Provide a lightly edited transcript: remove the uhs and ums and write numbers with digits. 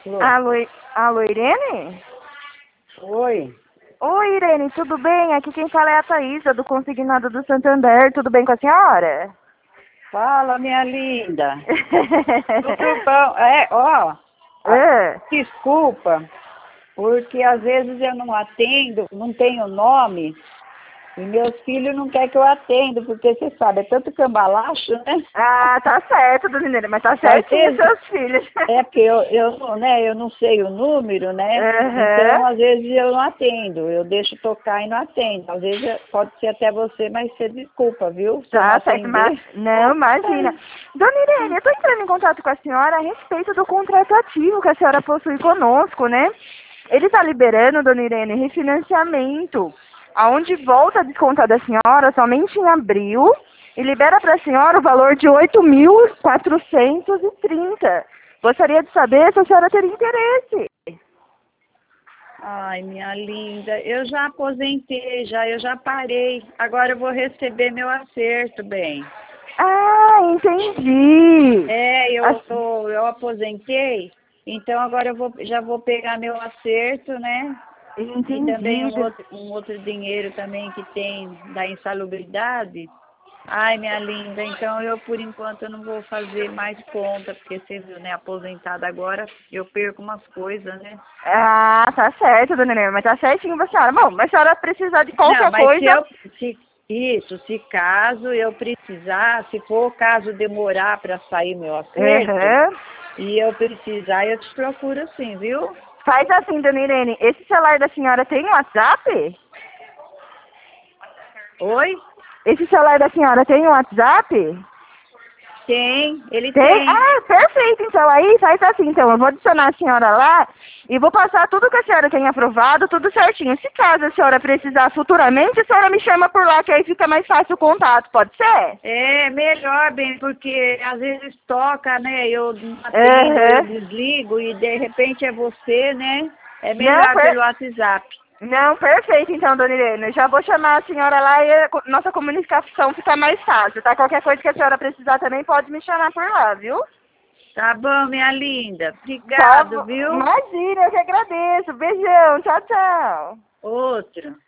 Alô? Alô, Irene? Oi. Oi, Irene, tudo bem? Aqui quem fala é a Thaísa, do Consignado do Santander. Tudo bem com a senhora? Fala, minha linda. Tudo bom? É. Desculpa, porque às vezes eu não atendo, não tenho nome, e meus filhos não querem que eu atenda, porque você sabe, é tanto cambalacho, né? Ah, tá certo, dona Irene, mas tá Às certinho vezes, seus filhos. é porque eu não sei o número, né? Então, Aham. às vezes eu não atendo, eu deixo tocar e não atendo. Às vezes pode ser até você, mas você desculpa, viu? Se eu não Tá certo, mas... atender. Não, imagina. Dona Irene, eu tô entrando em contato com a senhora a respeito do contrato ativo que a senhora possui conosco, né? Ele tá liberando, dona Irene, refinanciamento, aonde volta a descontar da senhora somente em abril e libera para a senhora o valor de 8.430. Gostaria de saber se a senhora teria interesse. Ai, minha linda, eu já aposentei, eu já parei. Agora eu vou receber meu acerto, bem. Ah, entendi. Eu aposentei, então agora já vou pegar meu acerto, né? E também Entendi. um outro dinheiro também que tem da insalubridade. Ai, minha linda, então eu por enquanto eu não vou fazer mais conta, porque você viu, né, aposentada agora, eu perco umas coisas, né? Ah, tá certo, dona Irene, mas tá certinho pra senhora. Bom, mas a senhora precisar de Não, qualquer mas coisa... se caso eu precisar, se for o caso demorar para sair meu acerto, Aham. e eu precisar, eu te procuro sim, viu? Faz assim, dona Irene, esse celular da senhora tem WhatsApp? Oi? Esse celular da senhora tem WhatsApp? Ele Tem? tem. Ah, perfeito. Então, aí faz assim. Então, eu vou adicionar a senhora lá e vou passar tudo que a senhora tem aprovado, tudo certinho. Se caso a senhora precisar futuramente, a senhora me chama por lá, que aí fica mais fácil o contato. Pode ser? É melhor, bem, porque às vezes toca, né? Eu não atendo, eu Aham. desligo e de repente é você, né? É Não, melhor pelo WhatsApp. Não, perfeito, então, dona Irene. Eu já vou chamar a senhora lá e nossa comunicação fica mais fácil, tá? Qualquer coisa que a senhora precisar também pode me chamar por lá, viu? Tá bom, minha linda. Tá Obrigado, bom. viu? Imagina, eu que agradeço. Beijão. Tchau, tchau. Outro.